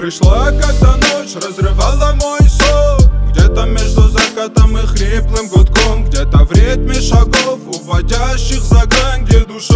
пришла, когда ночь разрывала мой сон. Где-то между закатом и хриплым гудком, где-то в ритме шагов, уводящих за грань, где душа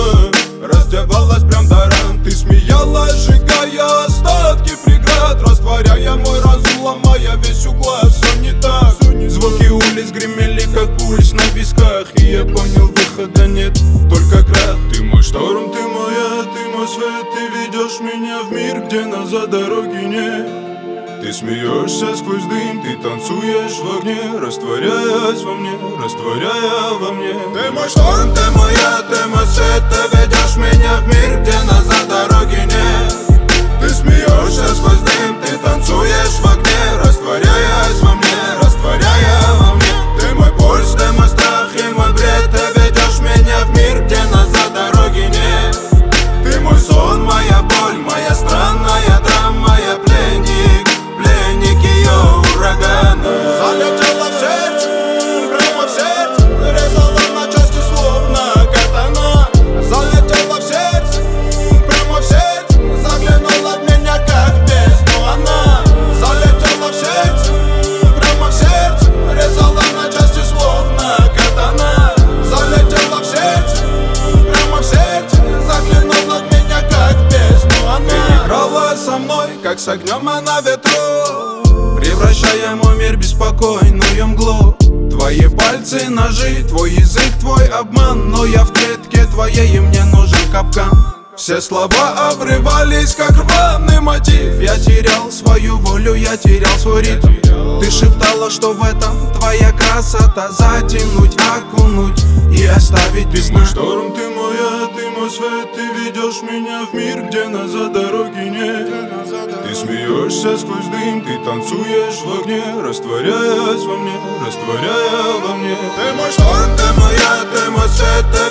раздевалась прям до ран. Ты смеялась, сжигая остатки преград, растворяя мой разум, ломая весь уклад. Все не так, звуки улиц гремели, как пульс на висках, и я понял, выхода нет, только крах. Ты мой шторм, ты моя, ты мой свет, ты ведешь меня в мир, где назад дороги нет. Ты смеешься сквозь дым, ты танцуешь в огне, растворяясь во мне, растворяя во мне. Ты мой шторм, ты моя, ты мой свет, ты ведешь меня в мир, где назад дороги нет. Ты смеешься сквозь дым, ты танцуешь в огне, растворяясь во мне, растворяя во мне. Ты мой пульс, ты мой страх и мой бред, ты ведешь меня в мир, где назад дороги нет. Ты мой сон, моя боль, моя странная драма, я пленник, пленник ее урагана. Залетела в сердце, прямо в сердце, резала на части словно катана. Залетела в сердце, прямо в сердце, заглянула в меня как в бездну она. Залетела в сердце, прямо в сердце, резала на части словно катана. Залетела в сердце, прямо в сердце, заглянула в меня как в бездну она. Ты играла со мной, как с огнем и на ветру, превращая мой мир в беспокойную мглу. Твои пальцы, ножи, твой язык, твой обман, но я в клетке твоей, и мне нужен капкан. Все слова обрывались, как рваный мотив. Я терял свою волю, я терял свой ритм. Ты шептала, что в этом твоя красота, затянуть, окунуть и оставить без дна. Шторм, ты моя, ты мой свет, ты ведешь меня в мир, где назад дороги нет. Ты смеешься сквозь дым, ты танцуешь в огне, растворяясь во мне, растворяя во мне. Ты мой шторм, ты моя, ты мой свет, ты